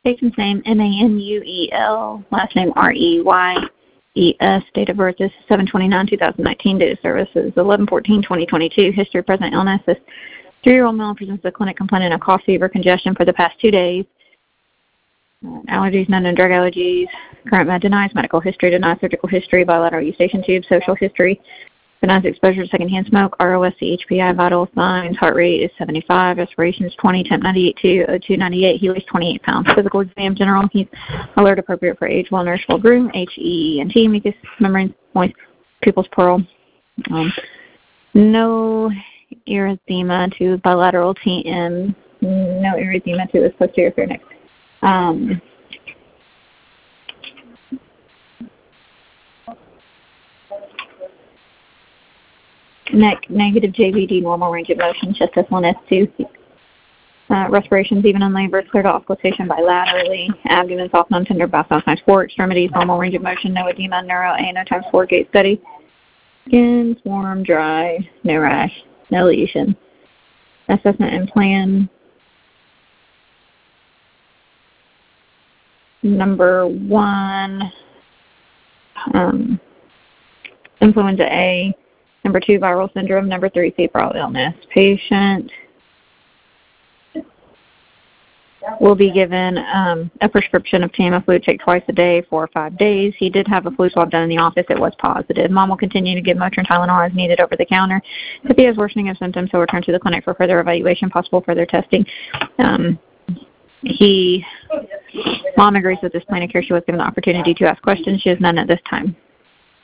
Patient's name, Manuel, last name Reyes, date of birth is 7/29/2019, date of service is 11/14/2022, history of present illness. This 3-year-old male presents the clinic complaining of cough, fever, congestion for the past 2 days. Allergies, none, and drug allergies. Current med denies. Medical history denies. Surgical history. Bilateral eustachian tube. Social history denies exposure to secondhand smoke. ROSC, HPI, vital signs. Heart rate is 75. Respiration is 20. Temp 98.2. O2 98. He weighs 28 pounds. Physical exam general. He's alert, appropriate for age, well nourished, well groomed. HEENT, mucous membrane, moist, pupils pearl. No erythema to bilateral TM. No erythema to his posterior pharynx. Neck, negative JVD, normal range of motion, chest S1, S2. Respirations, even in labor, clear to auscultation bilaterally. Abdomen, soft, non-tender, back times 4. Extremities, normal range of motion, no edema, neuro, ANO times 4, gait steady. Skin, warm, dry, no rash, no lesion. Assessment and plan. Number 1, influenza A. Number 2, viral syndrome. Number 3, febrile illness. Patient will be given a prescription of Tamiflu, take twice a day, 4 or 5 days. He did have a flu swab done in the office. It was positive. Mom will continue to give Motrin Tylenol as needed over the counter. If he has worsening of symptoms, he'll return to the clinic for further evaluation, possible further testing. Mom agrees with this plan of care. She was given the opportunity to ask questions. She has none at this time.